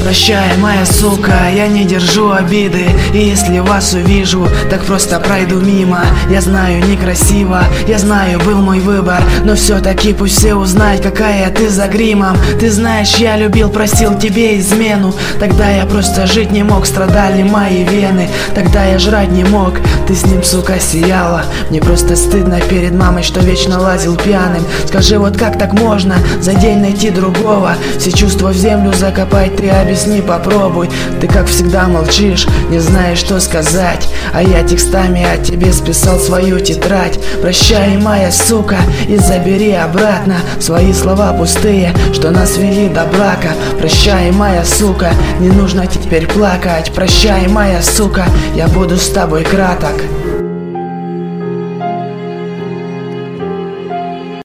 Прощай, моя сука, я не держу обиды. И если вас увижу, так просто пройду мимо. Я знаю, некрасиво, я знаю, был мой выбор, но все-таки пусть все узнают, какая ты за гримом. Ты знаешь, я любил, простил тебе измену. Тогда я просто жить не мог, страдали мои вены. Тогда я жрать не мог, ты с ним, сука, сияла. Мне просто стыдно перед мамой, что вечно лазил пьяным. Скажи, вот как так можно за день найти другого? Все чувства в землю закопать, ты объясни, попробуй. Ты как всегда молчишь, не знаешь, что сказать. А я текстами о тебе списал свою тетрадь. Прощай, моя сука, и забери обратно свои слова пустые, что нас вели до брака. Прощай, моя сука, не нужно теперь плакать. Прощай, моя сука, я буду с тобой краток.